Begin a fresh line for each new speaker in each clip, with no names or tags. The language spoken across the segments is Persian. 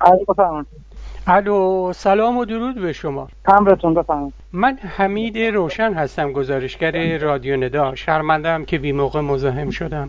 بفرمایید.
الو، سلام و درود به شما.
تمرتون بفرمایید.
من حمید روشن هستم، گزارشگر رادیو ندا. شرمنده‌ام که بی موقع مزاحم شدم.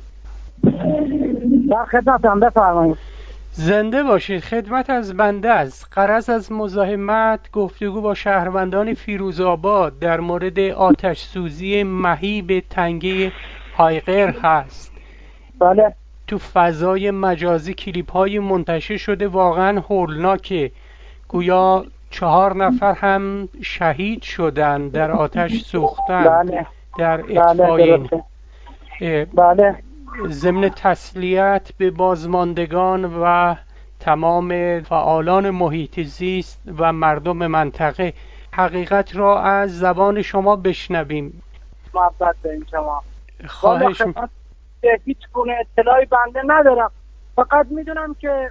در خدمتم، بفرمایید.
زنده باشید. خدمت از بنده است. غرض از مزاحمت گفتگو با شهروندان فیروزآباد در مورد آتش سوزی مهیب تنگه هایقر هست.
بله.
تو فضای مجازی کلیپ های منتشر شده، واقعا هولناکه. گویا 4 نفر هم شهید شدن در آتش سوختن.
بله.
در
بله
اطفای
بله.
ضمن تسلیت به بازماندگان و تمام فعالان محیط زیست و مردم منطقه، حقیقت را از زبان شما بشنویم.
محبت به این شما.
خواهش
هیچ گونه اطلاعی بنده ندارم، فقط میدونم که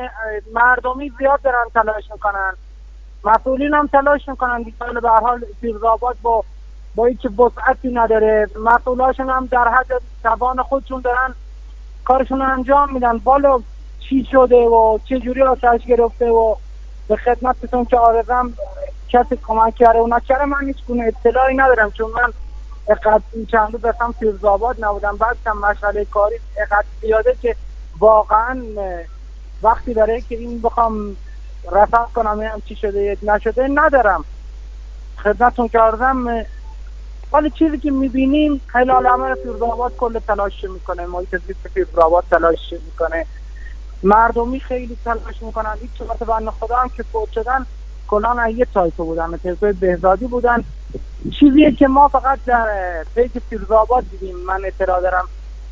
مردمی زیاد دارن تلاش میکنن، مسئولین هم تلاش میکنن. دیگه به هر حال فیروزآباد با هیچ وسعتی نداره، مسئولاشون هم در حد توان خودشون دارن کارشون انجام میدن. بالا چی شده و چه جوری آتش گرفته و به خدمتتون که آرزم کسی کمک کرده و نکرده من هیچ گونه اطلاعی ندارم، چون من اقدر این چند روز اصلا فیروزآباد نبودم. بعد هم مشغله کاری اقدر زیاده که واقعا وقتی داره که این بخوام رفع کنم هم چی شده نشده ندارم. خدمتتون که آرزم ولی چیزی که میبینیم خلال عمر فیروزآباد کل تلاش میکنه، محیط زیست فیروزآباد تلاش میکنه، مردمی خیلی تلاش میکنن. هیچ چقدر بنده خدا هم که فوت شدن کلان یه تایپه بودن، تایپه بهزادی بودن. چیزیه که ما فقط در پیج فیروزآباد دیدیم. من اطلاع دارم.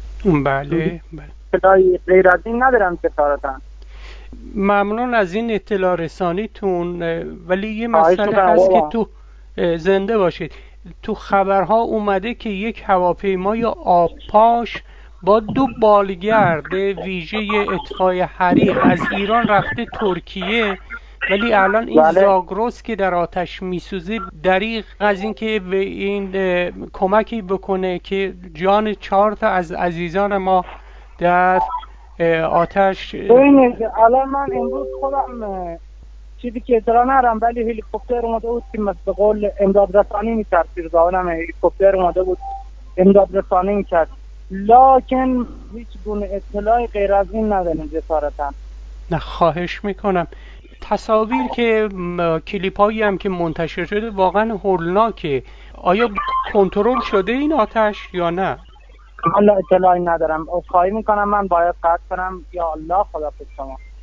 بله.
اطلاعی غیر از این ندارم کفارتاً.
ممنون از این اطلاع رسانیتون. ولی یه مسئله هست که تو زنده باشید. تو خبرها اومده که یک هواپیمای آبپاش با 2 بالگرد ویژه اطفای حریق از ایران رفته ترکیه، ولی الان این زاگرس که در آتش میسوزه دریغ از این که به این کمکی بکنه که جان 4 تا از عزیزان ما در آتش.
ببینید الان من امروز خودم چیزی که اطلاع ندارم، ولی هلیکوپتر اومده بود که به قول امداد رسانی میکرد. فیروزآبادم هلیکوپتر اومده بود امداد رسانی میکرد، لکن هیچ گونه اطلاعی غیر از این ندارم جسارتاً.
نه، خواهش میکنم. تصاویر که کلیپ هایی هم که منتشر شده واقعا هولناکه. آیا کنترل شده این آتش یا نه؟
من اطلاعی ندارم. خواهی میکنم، من باید قطع کنم. یا الله، خدا شما.